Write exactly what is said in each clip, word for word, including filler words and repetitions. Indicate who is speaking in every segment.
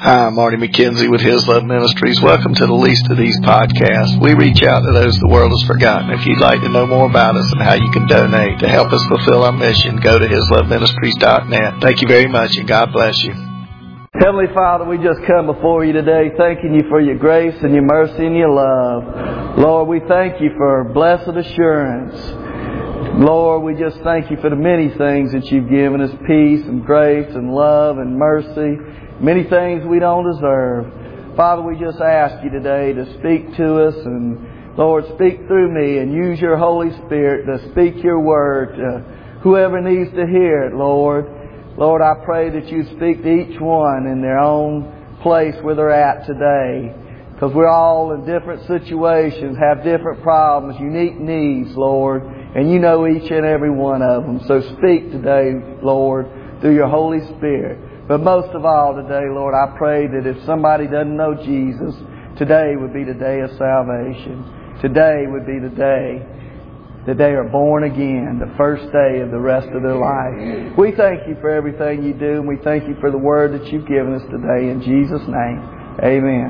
Speaker 1: Hi, I'm Marty McKenzie with His Love Ministries. Welcome to the Least of These podcasts. We reach out to those the world has forgotten. If you'd like to know more about us and how you can donate to help us fulfill our mission, go to his love ministries dot net. Thank you very much, and God bless you.
Speaker 2: Heavenly Father, we just come before you today thanking you for your grace and your mercy and your love. Lord, we thank you for blessed assurance. Lord, we just thank you for the many things that you've given us, peace and grace and love and mercy. Many things we don't deserve. Father, we just ask you today to speak to us, and Lord, speak through me and use your Holy Spirit to speak your word to whoever needs to hear it, Lord. Lord, I pray that you speak to each one in their own place where they're at today, because we're all in different situations, have different problems, unique needs, Lord, and you know each and every one of them. So speak today, Lord, through your Holy Spirit. But most of all today, Lord, I pray that if somebody doesn't know Jesus, today would be the day of salvation. Today would be the day that they are born again, the first day of the rest of their life. We thank you for everything you do, and we thank you for the word that you've given us today. In Jesus' name, amen.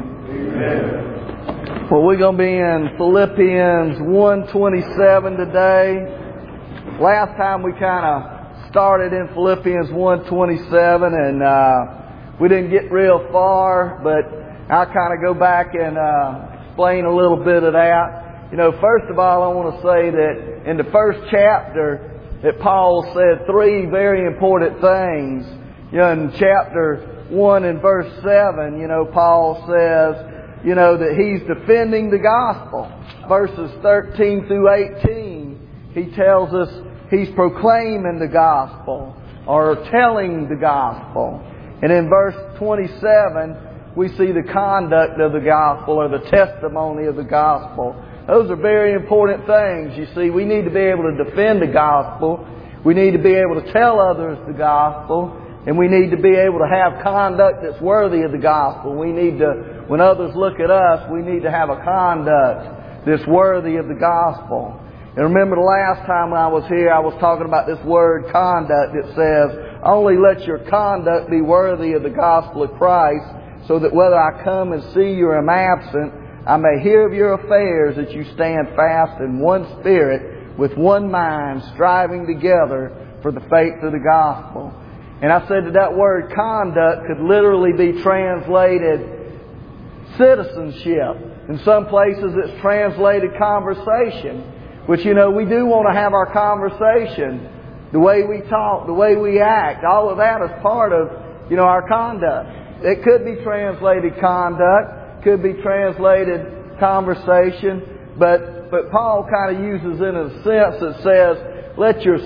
Speaker 2: Amen. Well, we're going to be in Philippians one twenty-seven today. Last time we kind of started in Philippians one twenty-seven, and uh, we didn't get real far, but I'll kind of go back and uh, explain a little bit of that. You know, first of all, I want to say that in the first chapter that Paul said three very important things. You know, in chapter one and verse seven, you know, Paul says, you know, that he's defending the gospel. Verses thirteen through eighteen, he tells us he's proclaiming the gospel or telling the gospel. And in verse twenty-seven, we see the conduct of the gospel or the testimony of the gospel. Those are very important things. You see, we need to be able to defend the gospel. We need to be able to tell others the gospel. And we need to be able to have conduct that's worthy of the gospel. We need to, when others look at us, we need to have a conduct that's worthy of the gospel. And remember the last time I was here, I was talking about this word conduct. It says, only let your conduct be worthy of the gospel of Christ, so that whether I come and see you or am absent, I may hear of your affairs, that you stand fast in one spirit, with one mind, striving together for the faith of the gospel. And I said that that word conduct could literally be translated citizenship. In some places it's translated conversation. Which, you know, we do want to have our conversation, the way we talk, the way we act. All of that is part of, you know, our conduct. It could be translated conduct, could be translated conversation, but but Paul kind of uses it in a sense that says, let your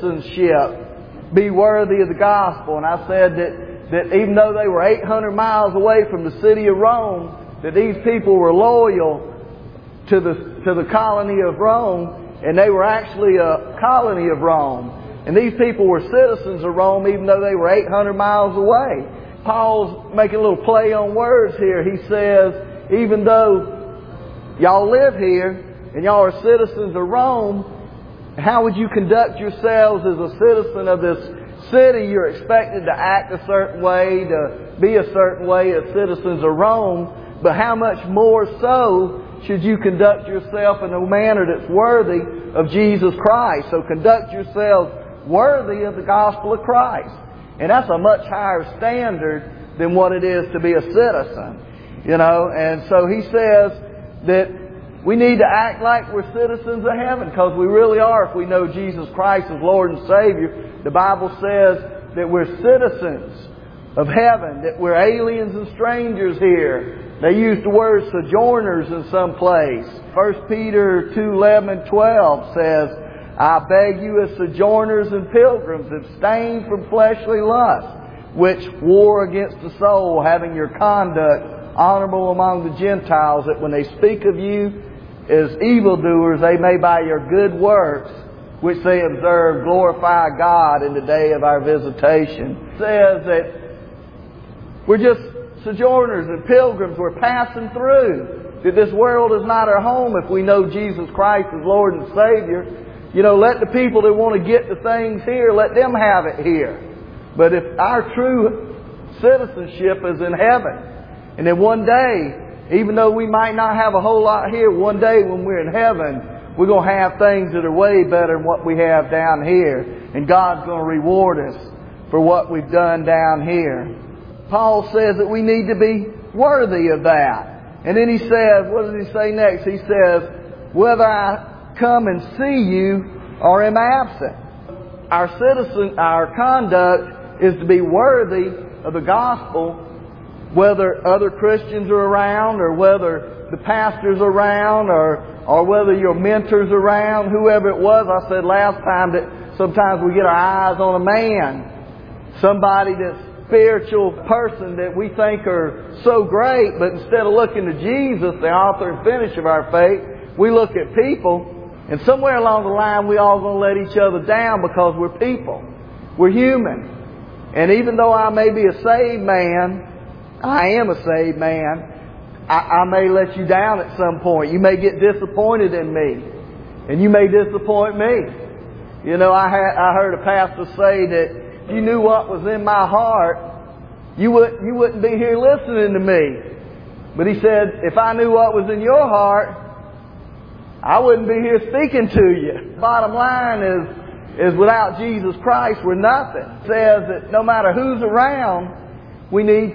Speaker 2: citizenship be worthy of the gospel. And I said that, that even though they were eight hundred miles away from the city of Rome, that these people were loyal to the to the colony of Rome, and they were actually a colony of Rome. And these people were citizens of Rome even though they were eight hundred miles away. Paul's making a little play on words here. He says, even though y'all live here and y'all are citizens of Rome, how would you conduct yourselves as a citizen of this city? You're expected to act a certain way, to be a certain way as citizens of Rome, but how much more so should you conduct yourself in a manner that's worthy of Jesus Christ? So conduct yourselves worthy of the gospel of Christ. And that's a much higher standard than what it is to be a citizen. You know, and so he says that we need to act like we're citizens of heaven, because we really are if we know Jesus Christ as Lord and Savior. The Bible says that we're citizens of heaven, that we're aliens and strangers here. They use the word sojourners in some place. First Peter two eleven and twelve says, I beg you as sojourners and pilgrims, abstain from fleshly lust, which war against the soul, having your conduct honorable among the Gentiles, that when they speak of you as evildoers, they may by your good works, which they observe, glorify God in the day of our visitation. It says that we're just sojourners and pilgrims. We're passing through. That this world is not our home if we know Jesus Christ as Lord and Savior. You know, let the people that want to get the things here, let them have it here. But if our true citizenship is in heaven. And then one day, even though we might not have a whole lot here, one day when we're in heaven, we're going to have things that are way better than what we have down here. And God's going to reward us for what we've done down here. Paul says that we need to be worthy of that. And then he says, what does he say next? He says, whether I come and see you or am absent. Our citizen, our conduct is to be worthy of the gospel, whether other Christians are around or whether the pastor's around or, or whether your mentor's around, whoever it was. I said last time that sometimes we get our eyes on a man, somebody that's spiritual person that we think are so great, but instead of looking to Jesus, the author and finisher of our faith, we look at people, and somewhere along the line we all going to let each other down because we're people. We're human. And even though I may be a saved man, I am a saved man, I, I may let you down at some point. You may get disappointed in me, and you may disappoint me. You know, I had I heard a pastor say that if you knew what was in my heart, you would you wouldn't be here listening to me. But he said, if I knew what was in your heart, I wouldn't be here speaking to you. Bottom line is, is without Jesus Christ, we're nothing. It says that no matter who's around, we need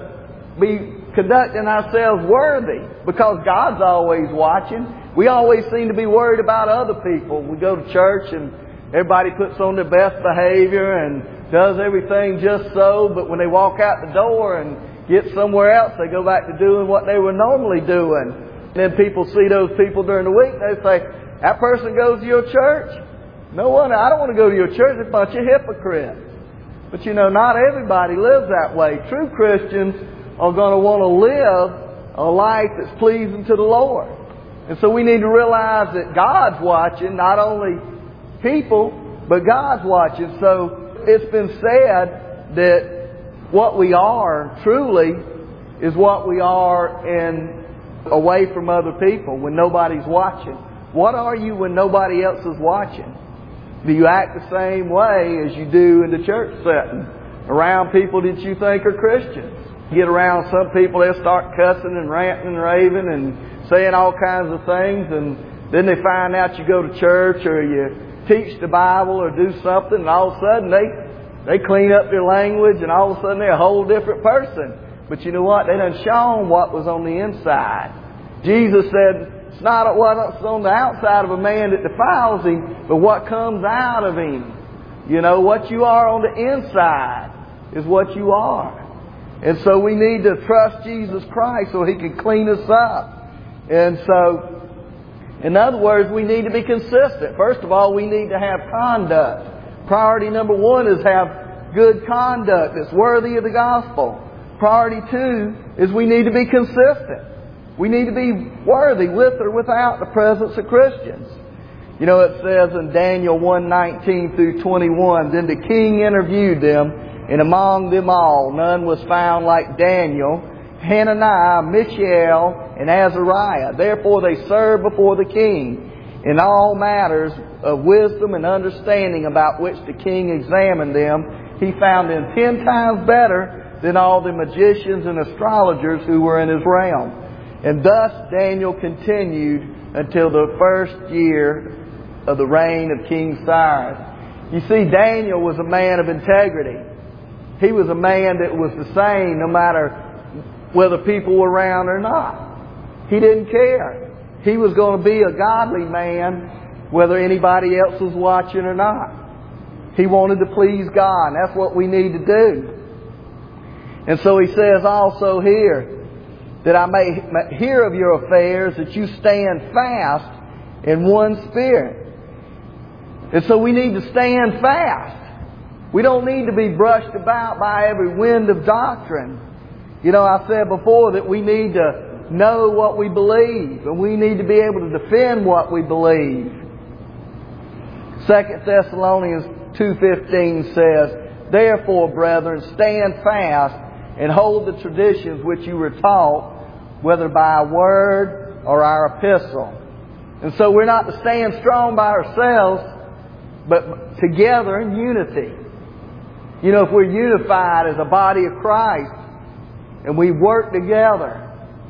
Speaker 2: to be conducting ourselves worthy, because God's always watching. We always seem to be worried about other people. We go to church and everybody puts on their best behavior and does everything just so, but when they walk out the door and get somewhere else, they go back to doing what they were normally doing. And then people see those people during the week, they say, that person goes to your church? No wonder, I don't want to go to your church, it's a bunch of hypocrites. But you know, not everybody lives that way. True Christians are going to want to live a life that's pleasing to the Lord. And so we need to realize that God's watching, not only people, but God's watching. So it's been said that what we are truly is what we are in away from other people when nobody's watching. What are you when nobody else is watching? Do you act the same way as you do in the church setting, around people that you think are Christians? You get around some people, they'll start cussing and ranting and raving and saying all kinds of things, and then they find out you go to church or you teach the Bible or do something, and all of a sudden they, they clean up their language, and all of a sudden they're a whole different person. But you know what? They done shown what was on the inside. Jesus said, it's not what's on the outside of a man that defiles him, but what comes out of him. You know, what you are on the inside is what you are. And so we need to trust Jesus Christ so He can clean us up. And so, in other words, we need to be consistent. First of all, we need to have conduct. Priority number one is have good conduct that's worthy of the gospel. Priority two is we need to be consistent. We need to be worthy with or without the presence of Christians. You know, it says in Daniel one nineteen through twenty-one, then the king interviewed them, and among them all none was found like Daniel, Hananiah, Mishael, and Azariah. Therefore they served before the king in all matters of wisdom and understanding about which the king examined them. He found them ten times better than all the magicians and astrologers who were in his realm. And thus Daniel continued until the first year of the reign of King Cyrus. You see, Daniel was a man of integrity. He was a man that was the same no matter whether people were around or not. He didn't care. He was going to be a godly man whether anybody else was watching or not. He wanted to please God, and that's what we need to do. And so he says also here, that I may hear of your affairs, that you stand fast in one spirit. And so we need to stand fast. We don't need to be brushed about by every wind of doctrine. You know, I said before that we need to know what we believe, and we need to be able to defend what we believe. Second Thessalonians two fifteen says, therefore, brethren, stand fast and hold the traditions which you were taught, whether by a word or our epistle. And so we're not to stand strong by ourselves, but together in unity. You know, if we're unified as a body of Christ and we work together,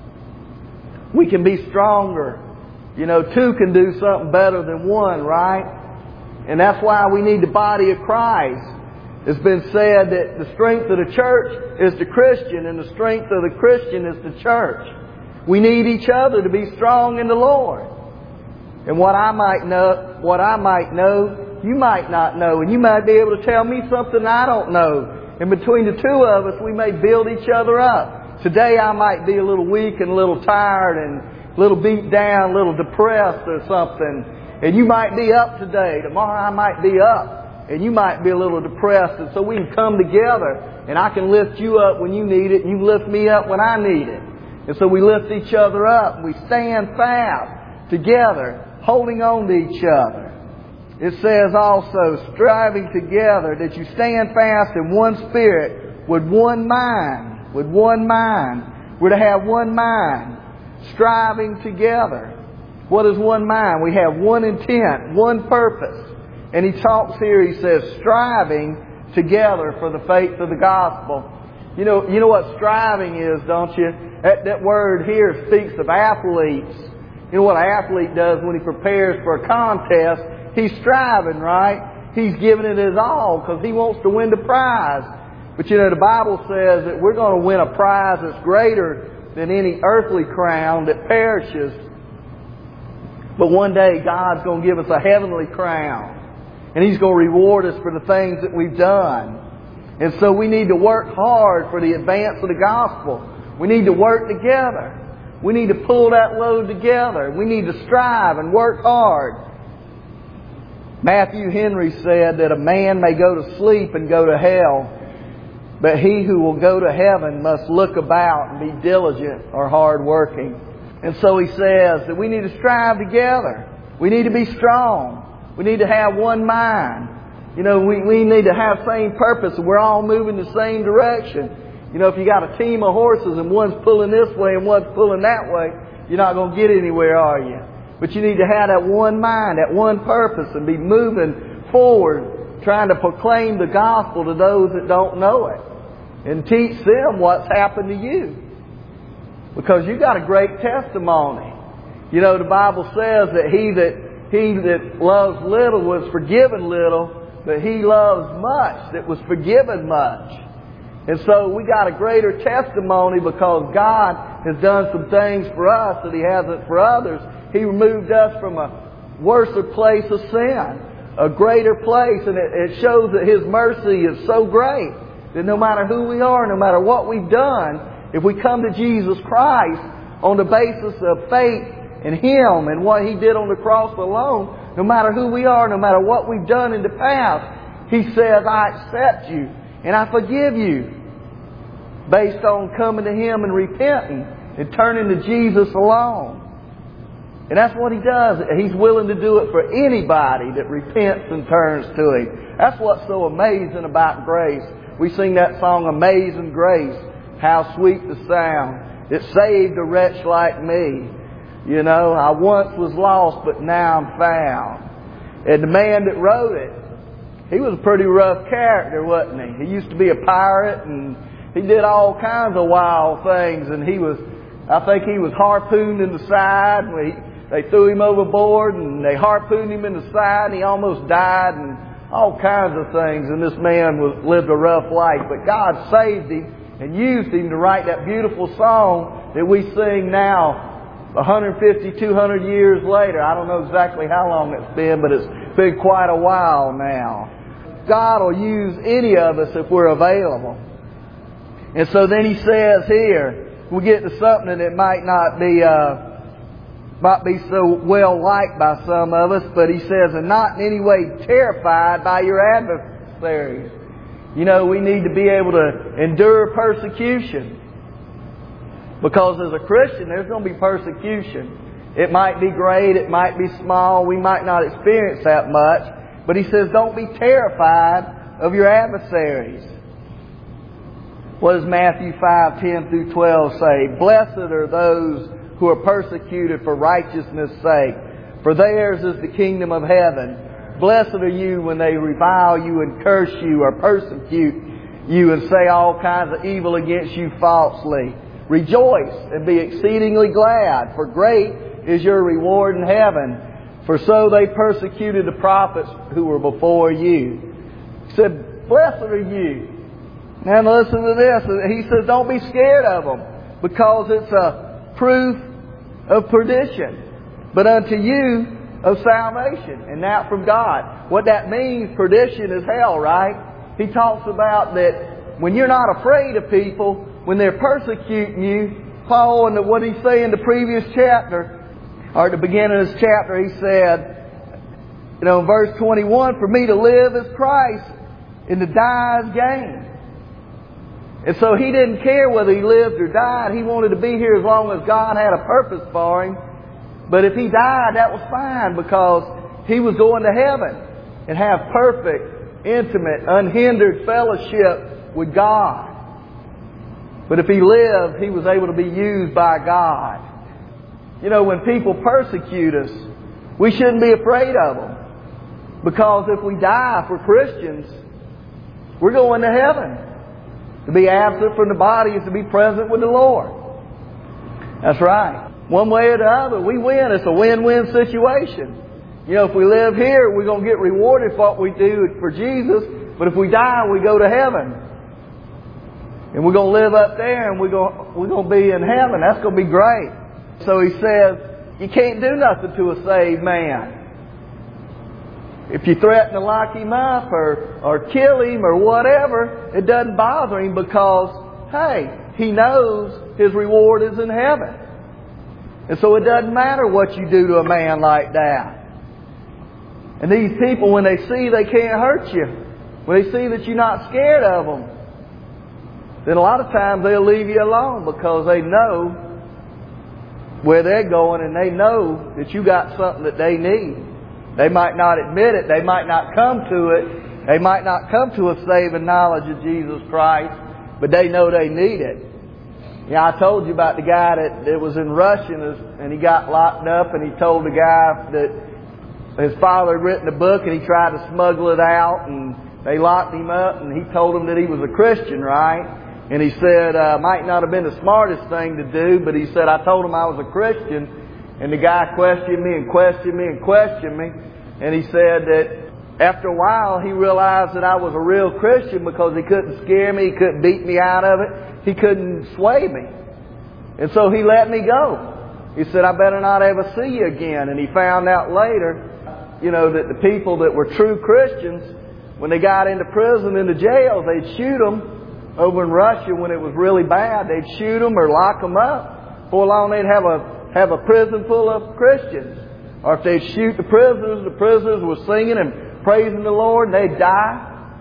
Speaker 2: we can be stronger. You know, two can do something better than one, right? And that's why we need the body of Christ. It's been said that the strength of the church is the Christian and the strength of the Christian is the church. We need each other to be strong in the Lord. And what I might know, what I might know, you might not know. And you might be able to tell me something I don't know. And between the two of us, we may build each other up. Today I might be a little weak and a little tired and a little beat down, a little depressed or something. And you might be up today. Tomorrow I might be up. And you might be a little depressed. And so we can come together and I can lift you up when you need it and you lift me up when I need it. And so we lift each other up and we stand fast together, holding on to each other. It says also, striving together, that you stand fast in one spirit, with one mind, with one mind. We're to have one mind, striving together. What is one mind? We have one intent, one purpose. And he talks here, he says, striving together for the faith of the gospel. You know, you know what striving is, don't you? That, that word here speaks of athletes. You know what an athlete does when he prepares for a contest? He's striving, right? He's giving it his all because he wants to win the prize. But you know, the Bible says that we're going to win a prize that's greater than any earthly crown that perishes. But one day God's going to give us a heavenly crown. And He's going to reward us for the things that we've done. And so we need to work hard for the advance of the gospel. We need to work together. We need to pull that load together. We need to strive and work hard. Matthew Henry said that a man may go to sleep and go to hell, but he who will go to heaven must look about and be diligent or hard-working. And so he says that we need to strive together. We need to be strong. We need to have one mind. You know, we, we need to have same purpose and we're all moving the same direction. You know, if you got a team of horses and one's pulling this way and one's pulling that way, you're not going to get anywhere, are you? But you need to have that one mind, that one purpose, and be moving forward, trying to proclaim the gospel to those that don't know it. And teach them what's happened to you. Because you got a great testimony. You know, the Bible says that he that he that loves little was forgiven little, but he loves much that was forgiven much. And so we got a greater testimony because God has done some things for us that He hasn't for others. He removed us from a worse place of sin, a greater place, and it, it shows that His mercy is so great that no matter who we are, no matter what we've done, if we come to Jesus Christ on the basis of faith in Him and what He did on the cross alone, no matter who we are, no matter what we've done in the past, He says, I accept you and I forgive you based on coming to Him and repenting and turning to Jesus alone. And that's what He does. He's willing to do it for anybody that repents and turns to Him. That's what's so amazing about grace. We sing that song, Amazing Grace. How sweet the sound. It saved a wretch like me. You know, I once was lost, but now I'm found. And the man that wrote it, he was a pretty rough character, wasn't he? He used to be a pirate and he did all kinds of wild things. And he was, I think he was harpooned in the side. And he, they threw him overboard and they harpooned him in the side and he almost died and all kinds of things. And this man was, lived a rough life. But God saved him and used him to write that beautiful song that we sing now one hundred fifty, two hundred years later. I don't know exactly how long it's been, but it's been quite a while now. God will use any of us if we're available. And so then He says here, we get to something that might not be uh, might be so well liked by some of us, but He says, and not in any way terrified by your adversaries. You know, we need to be able to endure persecution. Because as a Christian, there's going to be persecution. It might be great, it might be small, we might not experience that much. But He says, don't be terrified of your adversaries. What does Matthew five, ten through twelve say? Blessed are those who are persecuted for righteousness' sake, for theirs is the kingdom of heaven. Blessed are you when they revile you and curse you or persecute you and say all kinds of evil against you falsely. Rejoice and be exceedingly glad, for great is your reward in heaven. For so they persecuted the prophets who were before you. He said, blessed are you. Now listen to this. He says, don't be scared of them, because it's a proof of perdition, but unto you of salvation, and that from God. What that means, perdition is hell, right? He talks about that when you're not afraid of people, when they're persecuting you, Paul, and what he say in the previous chapter, or at the beginning of this chapter, he said, you know, in verse twenty-one, for me to live is Christ, and to die is gain. And so he didn't care whether he lived or died. He wanted to be here as long as God had a purpose for him. But if he died, that was fine, because he was going to heaven and have perfect, intimate, unhindered fellowship with God. But if he lived, he was able to be used by God. You know, when people persecute us, we shouldn't be afraid of them, because if we die for Christians, we're going to heaven. To be absent from the body is to be present with the Lord. That's right. One way or the other, we win. It's a win-win situation. You know, if we live here, we're going to get rewarded for what we do for Jesus. But if we die, we go to heaven. And we're going to live up there, and we're going, we're going to be in heaven. That's going to be great. So he says, you can't do nothing to a saved man. If you threaten to lock him up or, or kill him or whatever, it doesn't bother him, because, hey, he knows his reward is in heaven. And so it doesn't matter what you do to a man like that. And these people, when they see they can't hurt you, when they see that you're not scared of them, then a lot of times they'll leave you alone, because they know where they're going, and they know that you got something that they need. They might not admit it. They might not come to it. They might not come to a saving knowledge of Jesus Christ, but they know they need it. Yeah, I told you about the guy that, that was in Russia, and he got locked up, and he told the guy that his father had written a book, and he tried to smuggle it out, and they locked him up, and he told him that he was a Christian, right? And he said, uh, might not have been the smartest thing to do, but he said, I told him I was a Christian. And the guy questioned me and questioned me and questioned me. And he said that after a while he realized that I was a real Christian, because he couldn't scare me, he couldn't beat me out of it, he couldn't sway me. And so he let me go. He said, I better not ever see you again. And he found out later, you know, that the people that were true Christians, when they got into prison, into jail, they'd shoot them. Over in Russia, when it was really bad, they'd shoot them or lock them up. Before long, they'd have a have a prison full of Christians. Or if they'd shoot the prisoners, the prisoners were singing and praising the Lord, and they'd die.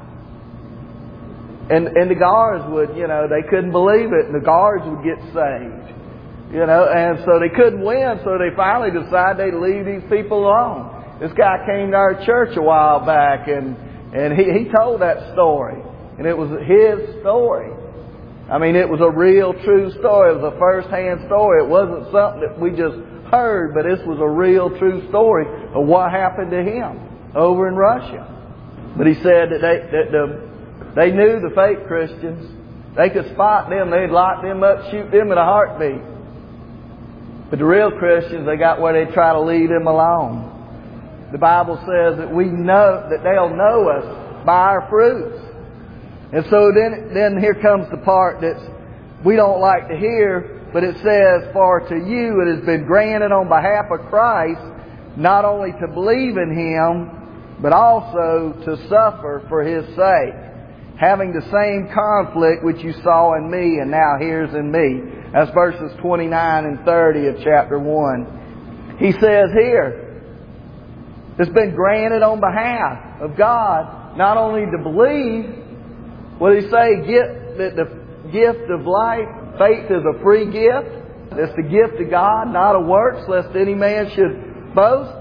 Speaker 2: And and the guards would, you know, they couldn't believe it, and the guards would get saved. You know, and so they couldn't win, so they finally decided they'd leave these people alone. This guy came to our church a while back, and, and he, he told that story. And it was his story. I mean, it was a real, true story. It was a first-hand story. It wasn't something that we just heard, but this was a real, true story of what happened to him over in Russia. But he said that they that the they knew the fake Christians. They could spot them. They'd lock them up, shoot them in a heartbeat. But the real Christians, they got where they try to lead them alone. The Bible says that we know that they'll know us by our fruits. And so then, then here comes the part that we don't like to hear, but it says, for to you it has been granted on behalf of Christ, not only to believe in Him, but also to suffer for His sake, having the same conflict which you saw in me and now hears in me. That's verses twenty-nine and thirty of chapter one. He says here, it's been granted on behalf of God, not only to believe. What did he say? Gift, that the gift of life, faith is a free gift. It's the gift of God, not of works, lest any man should boast.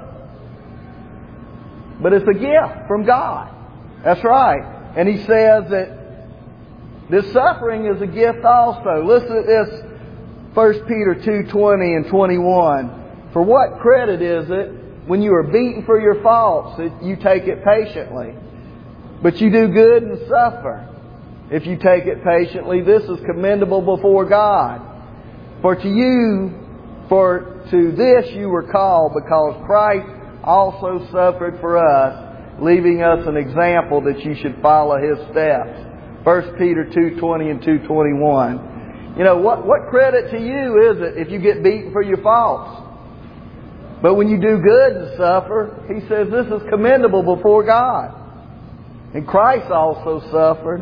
Speaker 2: But it's a gift from God. That's right. And he says that this suffering is a gift also. Listen to this, First Peter two twenty and twenty-one. For what credit is it when you are beaten for your faults, you take it patiently. But you do good and suffer. If you take it patiently, this is commendable before God. For to you, for to this you were called, because Christ also suffered for us, leaving us an example that you should follow His steps. First Peter two twenty and two twenty-one. You know, what, what credit to you is it if you get beaten for your faults? But when you do good and suffer, He says this is commendable before God. And Christ also suffered.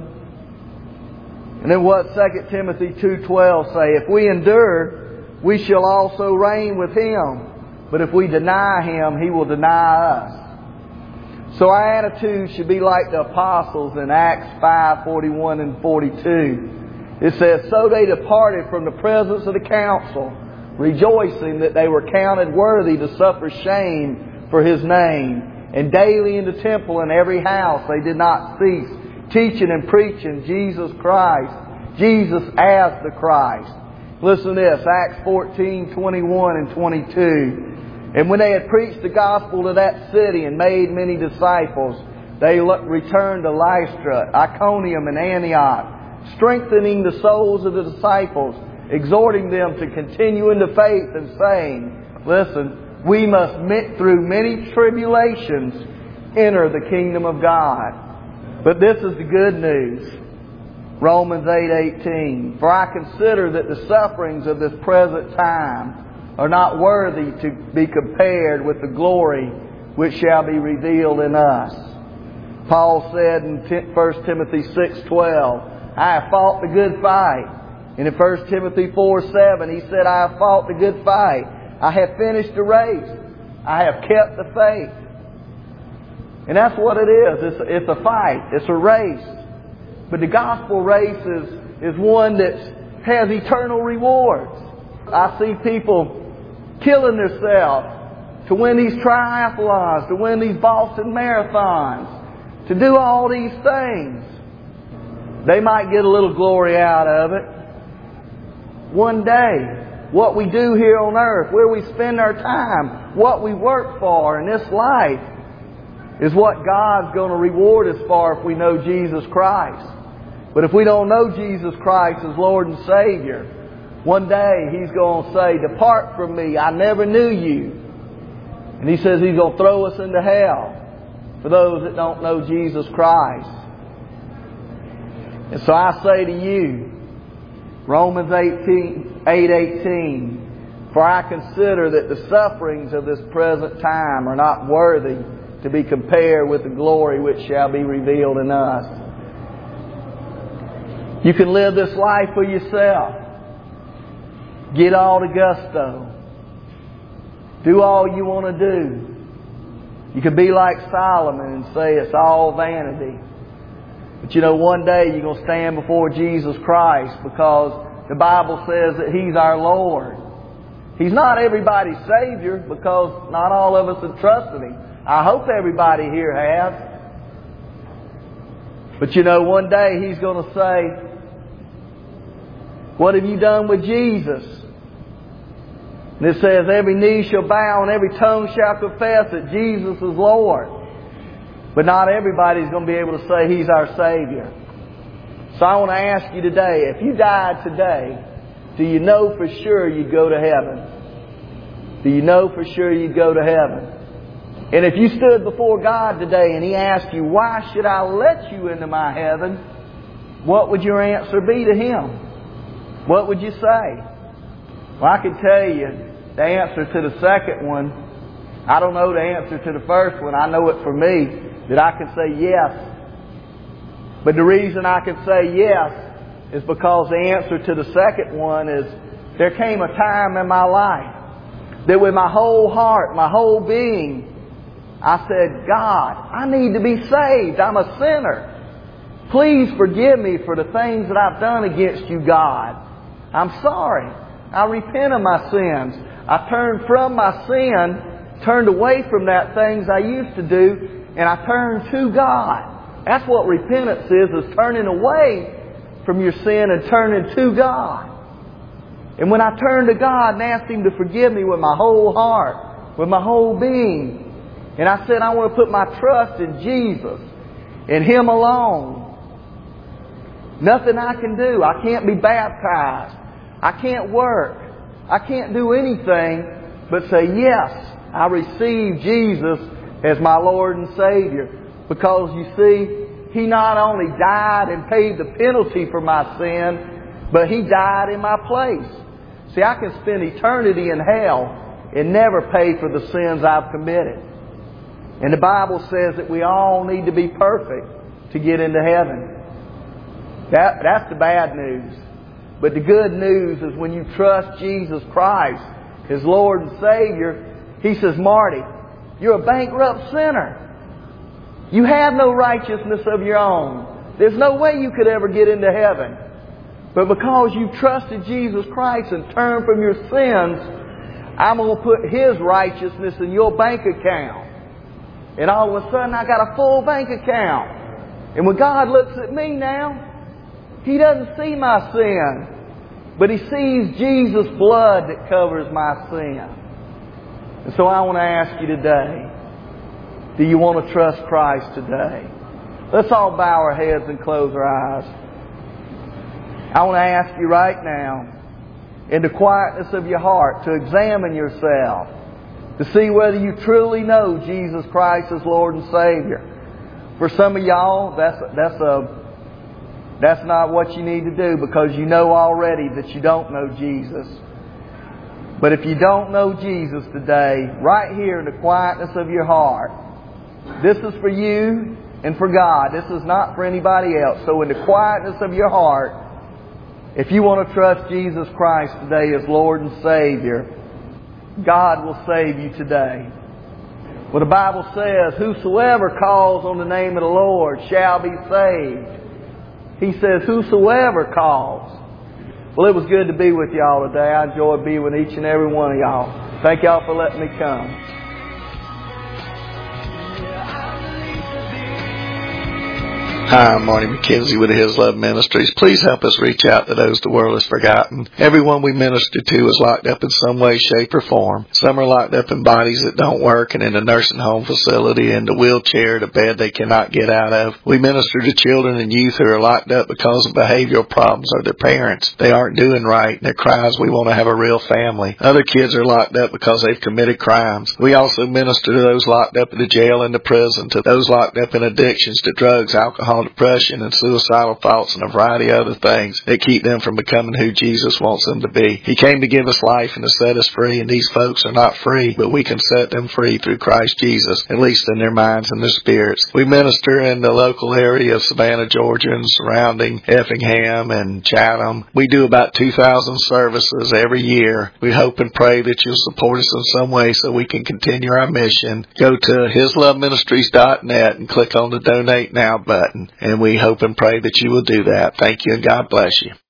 Speaker 2: And then what Second Timothy two twelve say? If we endure, we shall also reign with Him. But if we deny Him, He will deny us. So our attitude should be like the apostles in Acts five forty-one and forty-two. It says, so they departed from the presence of the council, rejoicing that they were counted worthy to suffer shame for His name. And daily in the temple and every house they did not cease, teaching and preaching Jesus Christ, Jesus as the Christ. Listen to this, Acts fourteen twenty-one and twenty-two. And when they had preached the gospel to that city and made many disciples, they returned to Lystra, Iconium, and Antioch, strengthening the souls of the disciples, exhorting them to continue in the faith, and saying, listen, we must, through many tribulations, enter the kingdom of God. But this is the good news. Romans eight eighteen. For I consider that the sufferings of this present time are not worthy to be compared with the glory which shall be revealed in us. Paul said in First Timothy six twelve, I have fought the good fight. And in First Timothy four seven, he said, I have fought the good fight. I have finished the race. I have kept the faith. And that's what it is. It's, it's a fight. It's a race. But the gospel race is, is one that has eternal rewards. I see people killing themselves to win these triathlons, to win these Boston marathons, to do all these things. They might get a little glory out of it. One day, what we do here on earth, where we spend our time, what we work for in this life, is what God's going to reward us for if we know Jesus Christ. But if we don't know Jesus Christ as Lord and Savior, one day He's going to say, depart from me, I never knew you. And He says He's going to throw us into hell for those that don't know Jesus Christ. And so I say to you, Romans eight eighteen, for I consider that the sufferings of this present time are not worthy to be compared with the glory which shall be revealed in us. You can live this life for yourself. Get all the gusto. Do all you want to do. You can be like Solomon and say it's all vanity. But you know, one day you're going to stand before Jesus Christ, because the Bible says that He's our Lord. He's not everybody's Savior, because not all of us have trusted Him. I hope everybody here has. But you know, one day He's going to say, what have you done with Jesus? And it says, every knee shall bow and every tongue shall confess that Jesus is Lord. But not everybody's going to be able to say He's our Savior. So I want to ask you today, if you died today, do you know for sure you'd go to heaven? Do you know for sure you'd go to heaven? And if you stood before God today and He asked you, why should I let you into my heaven? What would your answer be to Him? What would you say? Well, I can tell you the answer to the second one. I don't know the answer to the first one. I know it for me, that I can say yes. But the reason I can say yes is because the answer to the second one is, there came a time in my life that with my whole heart, my whole being, I said, God, I need to be saved. I'm a sinner. Please forgive me for the things that I've done against you, God. I'm sorry. I repent of my sins. I turned from my sin, turned away from that things I used to do, and I turned to God. That's what repentance is, is turning away from your sin and turning to God. And when I turned to God and asked Him to forgive me with my whole heart, with my whole being. And I said, I want to put my trust in Jesus, in Him alone. Nothing I can do. I can't be baptized. I can't work. I can't do anything but say, yes, I receive Jesus as my Lord and Savior. Because you see, He not only died and paid the penalty for my sin, but He died in my place. See, I can spend eternity in hell and never pay for the sins I've committed. And the Bible says that we all need to be perfect to get into heaven. That, that's the bad news. But the good news is when you trust Jesus Christ as Lord and Savior, He says, Marty, you're a bankrupt sinner. You have no righteousness of your own. There's no way you could ever get into heaven. But because you trusted Jesus Christ and turned from your sins, I'm going to put His righteousness in your bank account. And all of a sudden I got a full bank account. And when God looks at me now, He doesn't see my sin, but He sees Jesus' blood that covers my sin. And so I want to ask you today, do you want to trust Christ today? Let's all bow our heads and close our eyes. I want to ask you right now, in the quietness of your heart, to examine yourself, to see whether you truly know Jesus Christ as Lord and Savior. For some of y'all, that's that's a that's not what you need to do, because you know already that you don't know Jesus. But if you don't know Jesus today, right here in the quietness of your heart, this is for you and for God. This is not for anybody else. So in the quietness of your heart, if you want to trust Jesus Christ today as Lord and Savior, God will save you today. Well, the Bible says, whosoever calls on the name of the Lord shall be saved. He says, whosoever calls. Well, it was good to be with y'all today. I enjoyed being with each and every one of y'all. Thank y'all for letting me come.
Speaker 1: Hi, I'm Marty McKenzie with His Love Ministries. Please help us reach out to those the world has forgotten. Everyone we minister to is locked up in some way, shape, or form. Some are locked up in bodies that don't work and in a nursing home facility, in the wheelchair, the bed they cannot get out of. We minister to children and youth who are locked up because of behavioral problems of their parents. They aren't doing right, and their cries, we want to have a real family. Other kids are locked up because they've committed crimes. We also minister to those locked up in the jail and the prison, to those locked up in addictions to drugs, alcohol, depression, and suicidal thoughts, and a variety of other things that keep them from becoming who Jesus wants them to be. He came to give us life and to set us free, and these folks are not free, but we can set them free through Christ Jesus, at least in their minds and their spirits. We minister in the local area of Savannah, Georgia, and surrounding Effingham and Chatham. We do about two thousand services every year. We hope and pray that you'll support us in some way so we can continue our mission. Go to his love ministries dot net and click on the Donate Now button. And we hope and pray that you will do that. Thank you, and God bless you.